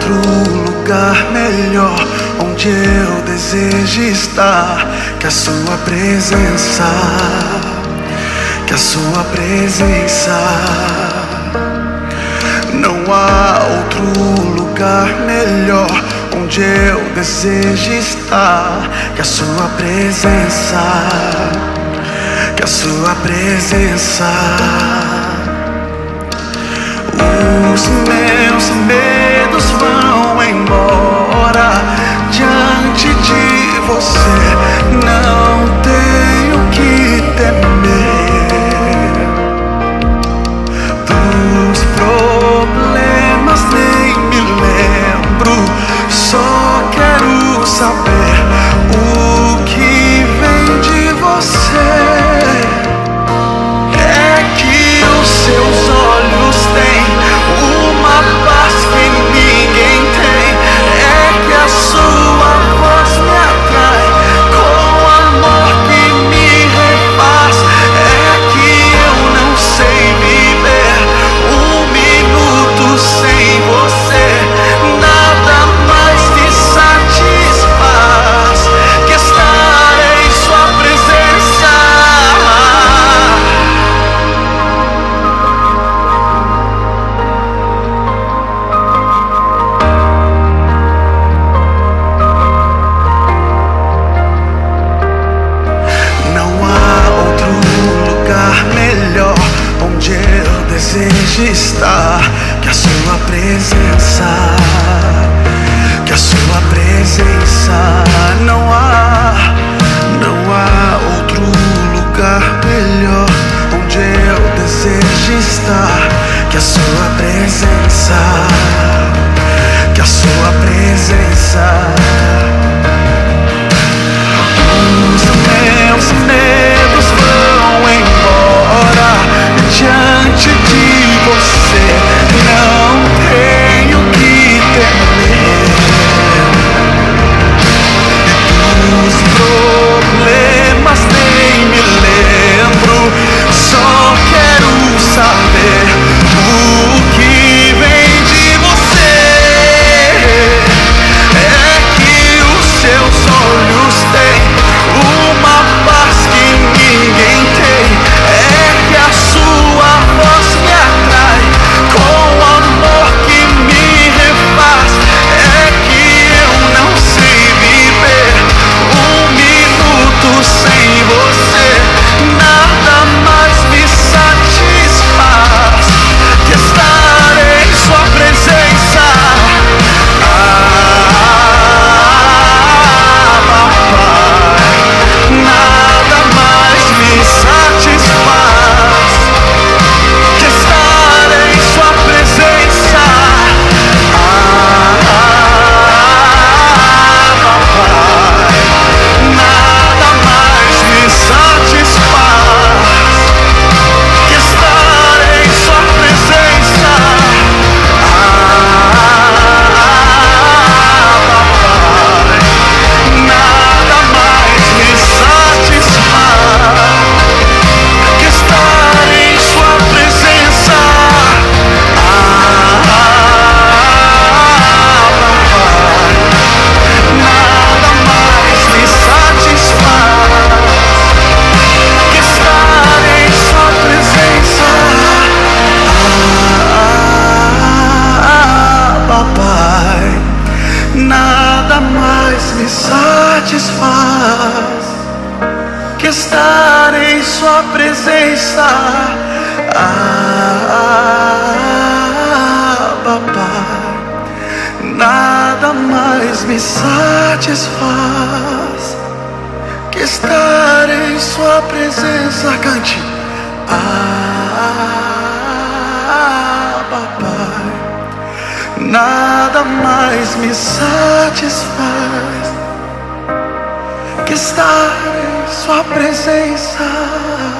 outro lugar melhor onde eu desejo estar que a sua presença, que a sua presença. Não há outro lugar melhor onde eu desejo estar que a sua presença, que a sua presença. Os meus medos vão embora diante de você. Não tenho que temer dos problemas, nem me lembro. Só quero saber o que vem de você. É que os seus olhos têm uma paz que ninguém tem. É que a sua voz me atrai com amor que me refaz. É que eu não sei viver um minuto sem você. Nada mais me satisfaz que estar em sua presença. Não há outro lugar melhor onde eu desejo estar que a sua presença, que a sua presença. Não há outro lugar melhor onde eu desejo estar que a sua presença, que a sua presença. Os meus medos vão embora diante de você. Não tenho que temer dos problemas, nem me lembro. Só quero saber o que vem de você. É que os seus olhos têm uma paz que ninguém tem. É que a sua voz me atrai com amor que me refaz. É que eu não sei viver um minuto sem você. Nada mais me satisfaz que estar em sua presença. Papai, nada mais me satisfaz que estar em sua presença. Papai, nada mais me satisfaz que estar em sua presença. Papai, nada mais me satisfaz que estar em sua presença. Papai, nada mais me satisfaz que estar em sua presença. Papai, nada mais me satisfaz que estar em sua presença. Papai, nada mais me satisfaz que estar em sua presença. Cante. Papai, nada mais me satisfaz que estar em sua presença.